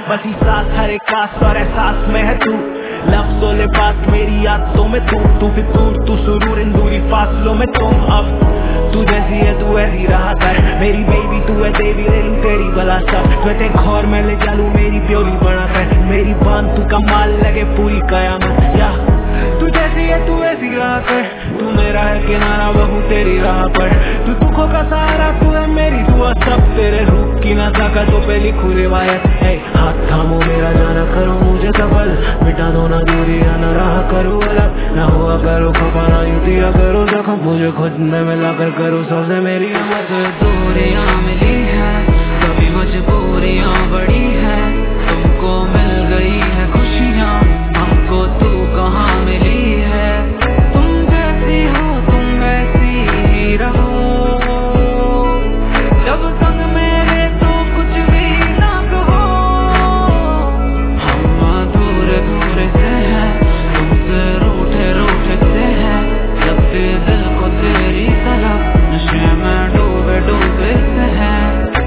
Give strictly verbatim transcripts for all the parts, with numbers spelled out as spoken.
बसी सांस हर एक सांस और एहसास में है तू, लफ्जों लिबास मेरी आदतों में तू, तू फितूर तू सुरूर इन दूरी फासलों में तुम। अब तू जैसी है तू ऐसी रहा कर, मेरी बेबी तू है देवी ले लूं तेरी भला सब, तुझे घोर में ले जालू मेरी प्योरी बना कर, मेरी बांध तू कमाल लगे पूरी कयामत। या तू जैसी है तू ऐसी रहा कर, तू मेरा है किनारा बहू तेरी राह पर, तू दुखों का सहारा तू है मेरी दुआ, सब तेरे रूप की नज़ाकतों पे लिखूं रिवायत। है हाथ थामो मेरा जाना करो मुझे सफल, मिटा दो ना दूरी ना राह करो अलग, ना हुआ करो खपा ना यूं दिया करो जख्म, मुझे खुद में मिला कर करो सबसे मेरी मत दूरियां मिली है कभी मजबूरियां बड़ी है, तुमको मिल गई है खुशियां हमको तू कहाँ मिली है, तुम जैसी हो तुम वैसी ही रहो, जब संग मेरे तो कुछ भी ना कहो, हम अधूरे अधूरे से हैं तुमसे रूठे रूठे से हैं, जब से दिल को तेरी तलब नशे में डूबे डूबे से हैं।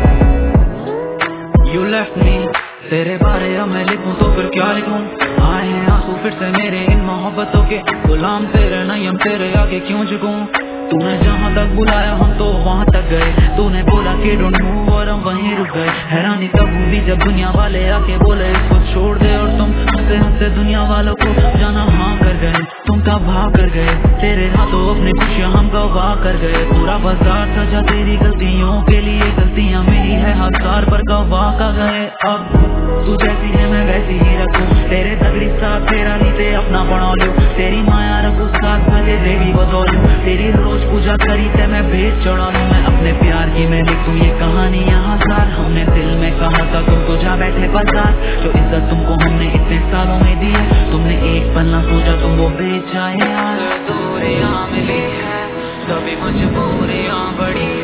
You left me, तेरे बारे अब मैं लिखूं तो फिर क्या लिखूं, आए हैं आंसू फिर से मेरे इन मोहब्बतों के, गुलाम तेरे नयम तेरे आगे क्यों झुकूं, तूने जहाँ तक बुलाया हम तो वहाँ तक गए, तूने बोला कि डोंट मूव और हम वहीं रुक गए, हैरानी तब हुई जब दुनिया वाले आके बोले इसको छोड़ दे, और तुम हंसते हंसते दुनिया वालों को जाना हाँ कर गए, तुम कब भाग कर गए, तेरे हाथों अपनी खुशियाँ हम गवा कर गए, पूरा बाजार सजा तेरी गलतियों के लिए, गलतियाँ मेरी है हजार पर गवा का गए, अब तू जैसी है मैं वैसी ही रखूं, तेरे तगड़ी साथ तेरा नीचे अपना बना लूं, तेरी माया रखूं साथ बजे देवी बदौलूं, तेरी रोज पूजा करी ते मैं भेज चढ़ा लूं, मैं अपने प्यार की मैं लिखूं ये कहानी यहाँ सार, हमने दिल में कहा था तुमको जा बैठे बाजार, जो इज्जत तुमको हमने इतने सालों में दी है, तुमने एक पल ना सोचा तुम वो बेच आए यार, दूरियां मिली है कभी मजबूरियां बड़ी